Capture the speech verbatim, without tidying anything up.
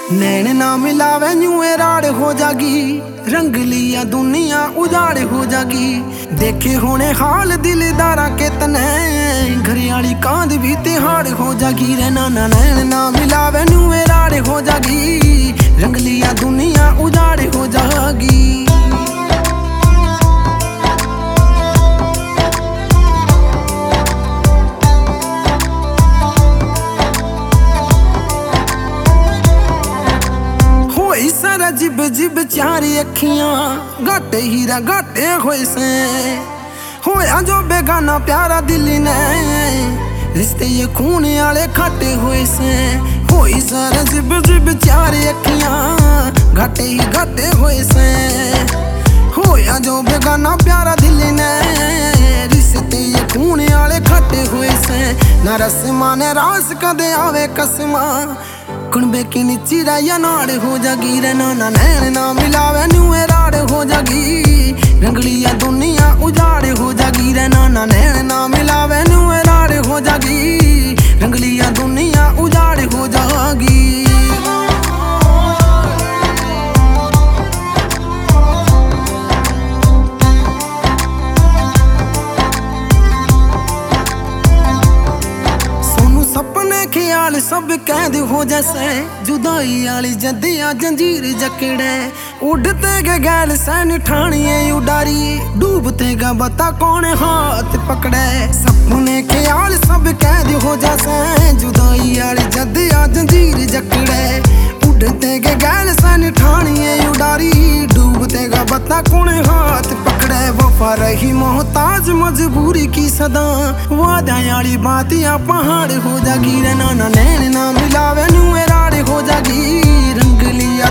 नैन ना मिलावे न्यू राड़ हो जागी, रंग लिया दुनिया उजाड़ हो जागी। देखे होने हाल दिलदारा के तने, घरियाली कांद भी तिहाड़ हो जागी। रे ना ना नैन ना मिलावे न्यू राड़ हो जागी, रंग लिया दुनिया उजाड़ हो जागी। सारा जिब जिब चारी अखियां गाटे हीरा गाटे होए से, होया जो बेगाना प्यारा दिल ने, रिश्ते ये खून आले खाटे होए से। होई सारा जिब जिब चारी अखियां गाटे ही गाटे होए से, होया जो बेगाना प्यारा दिल ने, रिश्ते ये खून आले खाटे होए से। ना रस्मा ने रास कदे आवे कसमा, कुणबे की नीची राया नाड़ हो जागी। रे ना ना नैन ना मिलावे न्यू राड़ हो जागी, रंगलिया दुनिया उजाड़ हो जागी। रे ना ना नैन ना मिलावे न्यू राड़ हो जागी, रंगलिया दुनिया उजाड़ हो जागी। ख्याल सब कैद हो जैसे, जुदाई आली जदिया जंजीर जकड़े। उड़ते गे गैल सैन ठाणिए उडारी, डूबते गा बता कौन हाथ पकड़े। सपने ख्याल सब कैद हो जैसे, जुदाई आली जदिया जंजीर जकड़े। उड़ते गे गैल सैन ठाणिए उडारी, डूबते गा बता कौन हाथ पकड़े। वफा रही मोहताज मजबूरी की सदा, वादा याली बातियां पहाड़ हो जागी। रे ना ना नैन ना मिलावे न्यू राड़ हो जागी, रंग लिया